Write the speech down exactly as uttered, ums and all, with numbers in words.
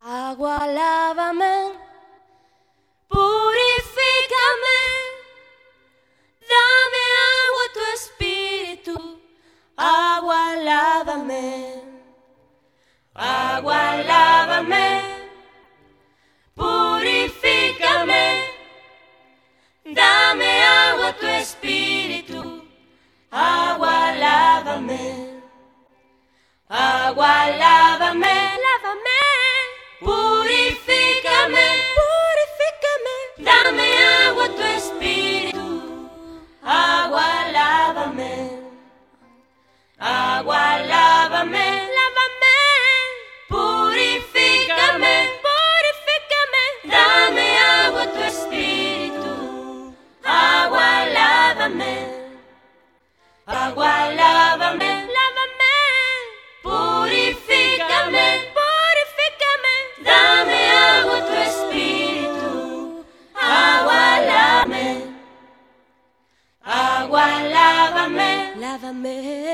Agua, lávame, purifícame, dame agua tu espíritu. Agua, lávame, agua, lávame, purifícame, dame agua tu espíritu. Agua, lávame, agua, lávame, lávame, purifícame, purifícame, dame agua tu espíritu. Agua, lávame, agua, lávame, lávame, purifícame, purifícame, dame agua tu espíritu. Agua, lávame, agua, lávame, lávame, purifícame, purifícame, dame agua tu espíritu. Agua, lávame, agua, lávame, lávame.